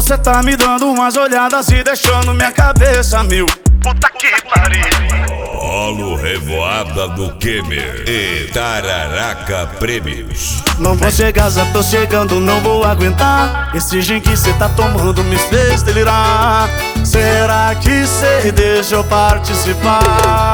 Você tá me dando umas olhadas e deixando minha cabeça mil. Puta que pariu. Rolo Revoada do Kemer e Tararaca Prêmios. Não vou chegar, já tô chegando, não vou aguentar. Esse gin que cê tá tomando me fez delirar. Será que cê deixa eu participar?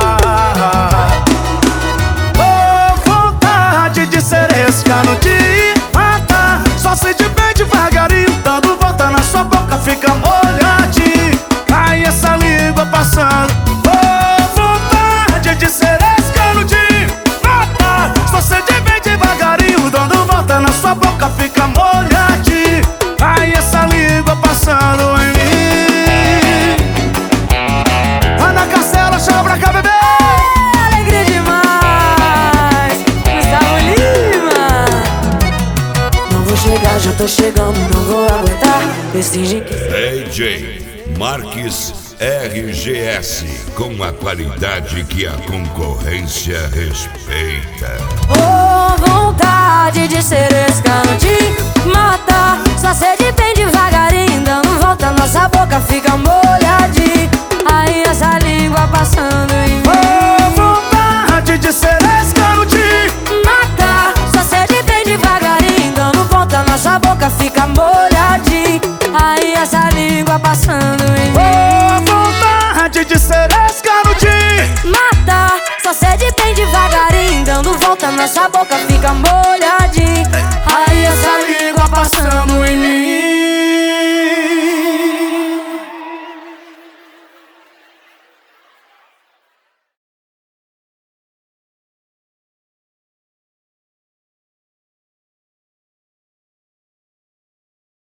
Oh, vontade de ser escano, de matar. Só se de bem devagarinho, dando volta na sua boca, fica molhadinho. Ai, essa língua passando. Oh, vontade de ser escano, de matar. Só se de bem devagarinho, dando volta na sua boca, fica molhadinho. Ai, essa língua passando em mim. Ana Castela, chama pra cá, bebê. Alegria demais, Gustavo Lima. Não vou chegar, já tô chegando, não vou aguentar. Esse gin que DJ Marques RGS, com a qualidade que a concorrência respeita. oh, vontade de ser escano, de matar. Só sede bem devagarinho, dando volta, nossa boca fica molhadinha. Aí essa língua passando em mim. Oh, vontade de ser escano, de Matar, só sede bem devagarinho, dando volta, nossa boca fica molhadinha. Aí essa língua passando em mim. oh, vontade de ser escano, de Matar, só sede bem devagarinho, dando volta, nossa boca fica molhadinha.